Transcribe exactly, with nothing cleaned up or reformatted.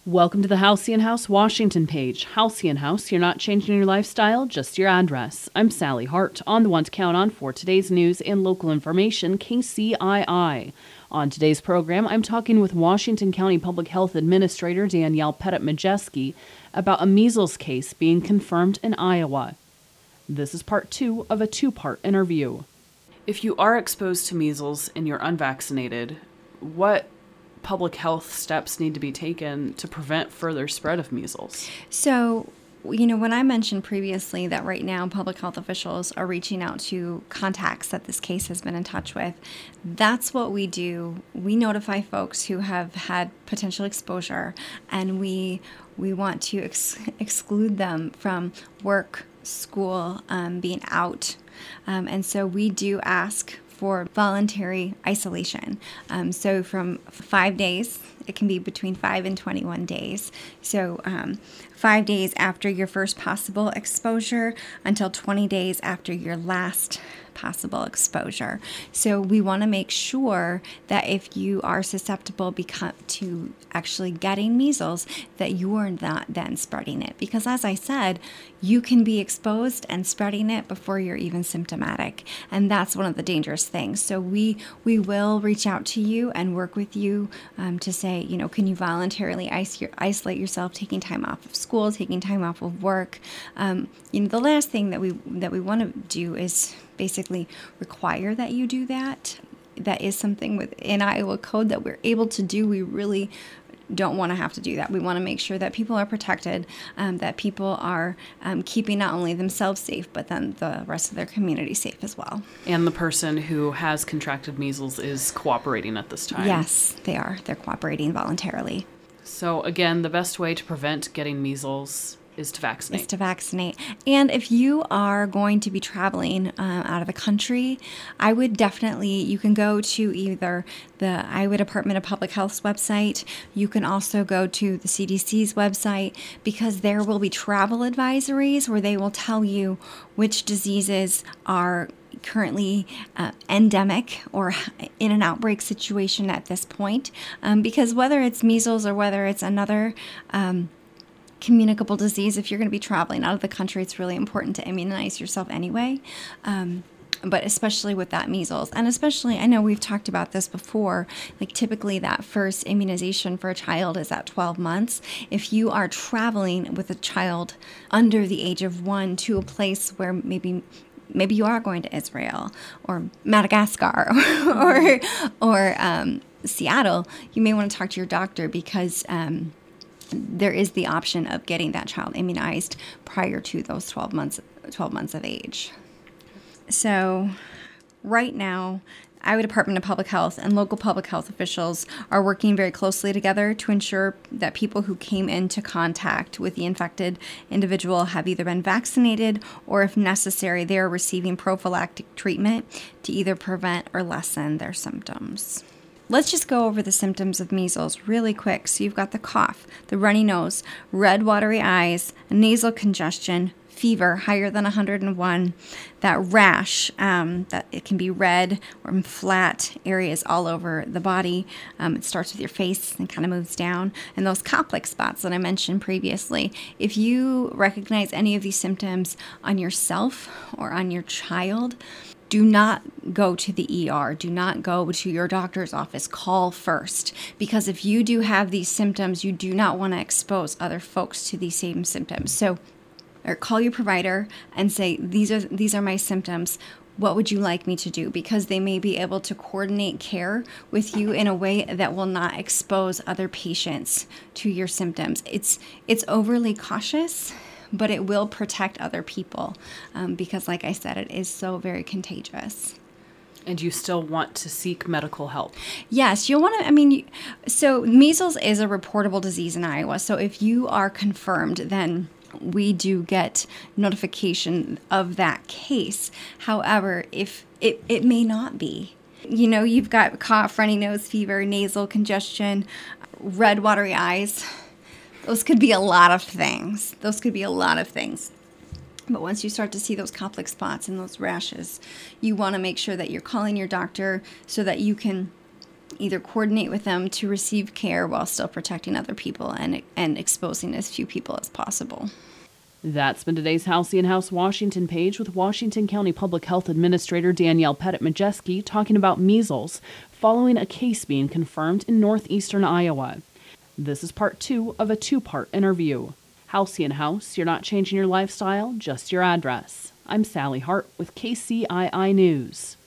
Welcome to the Halcyon House Washington page. Halcyon House, you're not changing your lifestyle, just your address. I'm Sally Hart, on the one to count on for today's news and local information, K C I I. On today's program, I'm talking with Washington County Public Health Administrator Danielle Pettit-Majeski about a measles case being confirmed in Iowa. This is part two of a two-part interview. If you are exposed to measles and you're unvaccinated, what public health steps need to be taken to prevent further spread of measles? So, you know, when I mentioned previously that right now public health officials are reaching out to contacts that this case has been in touch with, that's what we do. We notify folks who have had potential exposure, and we we want to ex- exclude them from work, school, um, being out. Um, and so we do ask for voluntary isolation. Um, so from five days, it can be between five and twenty-one days. So um, five days after your first possible exposure until twenty days after your last possible exposure. So we want to make sure that if you are susceptible become, to actually getting measles, that you are not then spreading it. Because as I said, you can be exposed and spreading it before you're even symptomatic. And that's one of the dangerous things. So we we will reach out to you and work with you um, to say, you know, can you voluntarily isolate yourself, taking time off of school, taking time off of work. Um, you know, the last thing that we that we want to do is basically require that you do that. That is something within Iowa code that we're able to do. We really don't want to have to do that. We want to make sure that people are protected, um, that people are um, keeping not only themselves safe, but then the rest of their community safe as well. And the person who has contracted measles is cooperating at this time? Yes, they are. They're cooperating voluntarily. So again, the best way to prevent getting measles is to vaccinate. Is to vaccinate. And if you are going to be traveling uh, out of the country, I would definitely, you can go to either the Iowa Department of Public Health's website. You can also go to the C D C's website, because there will be travel advisories where they will tell you which diseases are currently uh, endemic or in an outbreak situation at this point. Um, because whether it's measles or whether it's another um, communicable disease, if you're going to be traveling out of the country, it's really important to immunize yourself anyway. Um, but especially with that measles, and especially, I know we've talked about this before, like typically that first immunization for a child is at twelve months. If you are traveling with a child under the age of one to a place where maybe maybe you are going to Israel or Madagascar or or um, Seattle, you may want to talk to your doctor, because um, there is the option of getting that child immunized prior to those twelve months twelve months of age. So right now, Iowa Department of Public Health and local public health officials are working very closely together to ensure that people who came into contact with the infected individual have either been vaccinated, or if necessary, they are receiving prophylactic treatment to either prevent or lessen their symptoms. Let's just go over the symptoms of measles really quick. So you've got the cough, the runny nose, red watery eyes, nasal congestion, fever higher than one hundred one, that rash, um, that it can be red or flat areas all over the body. Um, it starts with your face and kind of moves down. And those Koplik spots that I mentioned previously, if you recognize any of these symptoms on yourself or on your child, do not go to the E R. Do not go to your doctor's office. Call first, because if you do have these symptoms, you do not want to expose other folks to these same symptoms. So, or call your provider and say, these are these are my symptoms. What would you like me to do? Because they may be able to coordinate care with you in a way that will not expose other patients to your symptoms. It's it's overly cautious, but it will protect other people um, because, like I said, it is so very contagious. And you still want to seek medical help? Yes, you'll want to, I mean, so measles is a reportable disease in Iowa. So if you are confirmed, then we do get notification of that case. However, if it, it may not be. You know, you've got cough, runny nose, fever, nasal congestion, red watery eyes. Those could be a lot of things. Those could be a lot of things. But once you start to see those Koplik spots and those rashes, you want to make sure that you're calling your doctor so that you can either coordinate with them to receive care while still protecting other people and, and exposing as few people as possible. That's been today's Halcyon House Washington page with Washington County Public Health Administrator Danielle Pettit-Majeski talking about measles following a case being confirmed in northeastern Iowa. This is part two of a two-part interview. Halcyon House, you're not changing your lifestyle, just your address. I'm Sally Hart with K C I I News.